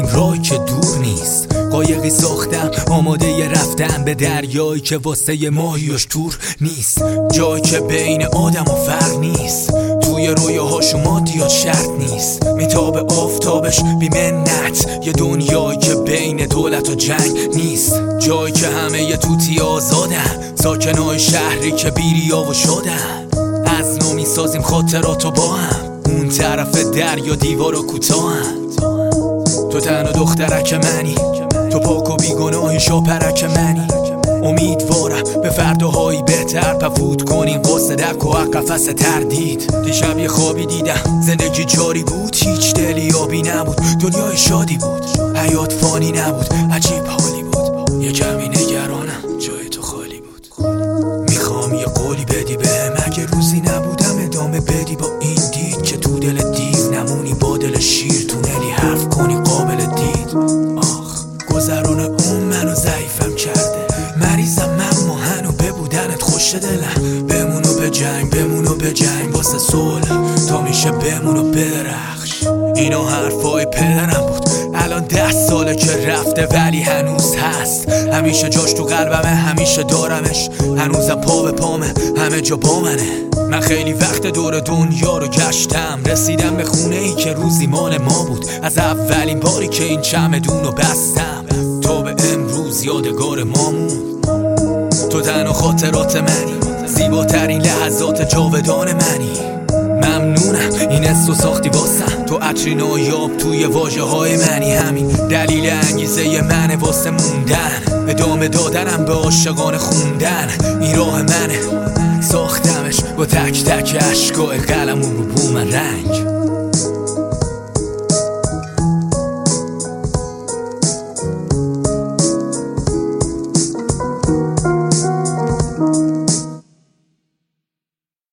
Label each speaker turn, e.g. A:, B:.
A: بریم راهی که دور نیست. قایقی ساختم آماده رفتن به دریایی که واسه ماهیاش تور نیست. جایی که بین آدم و فرق نیست، توی رویاهاش مادیات شرط نیست. میتاب آفتابش بی منت، یه دنیایی که بین دولت و جنگ نیست. جایی که همه ی توتی آزادن، ساکنای شهری که بیریا و شدن. از نو میسازیم خاطراتو با هم، اون طرف دریا دیوارا کوتاهن. تو تنها دخترک منی، تو پاک و بیگناهی شاپرک منی. امیدوارم به فرداهایی بهتر پفوت کنیم قصدک و قفس تردید. دیشب یه خوابی دیدم زندگی جاری بود، هیچ دلی آبی نبود، دنیای شادی بود، حیات فانی نبود، عجیب حالی بود. یه کمی نگرانم جای تو خالی بود. میخوام یه قولی بدی بهم، اگه روزی نبودم ادامه بدی با این دید که تو دل دیو نمونی، با دل شیر تونلی حرف کنی قابل دید. آخ گذران اون منو ضعیفم کرده، مریضم من ماهن و ببودنت خوش دلم. بمونو به جنگ، بمونو به جنگ واسه صلح، تا میشه بمونو برخش. اینا حرفای پدرم بود، الان 10 ساله که رفته ولی هنوز هست. همیشه جاش تو قلبمه، همیشه دارمش، هنوزم پا به پامه، همه جا با منه. من خیلی وقت دور دنیا رو گشتم، رسیدم به خونه ای که روزی مال ما بود. از اولین باری که این چمدون رو بستم تا به امروز یادگار مامون. تو تنها خاطرات منی، زیباترین لحظات جاودان منی. ممنونم این حسو ساختی واسم، تو عطری نایاب توی واژه های منی. همین دلیل انگیزه منه واسه موندن، ادامه دادنم به عاشقان خوندن. این راه منه، ساختمش با تک تک اشکای قلمون رو بومرنگ.